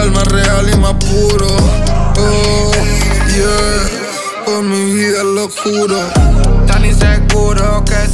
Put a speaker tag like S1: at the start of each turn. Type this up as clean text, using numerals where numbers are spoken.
S1: real, más real y más puro. Oh, yeah, por mi vida lo juro.
S2: Tan inseguro que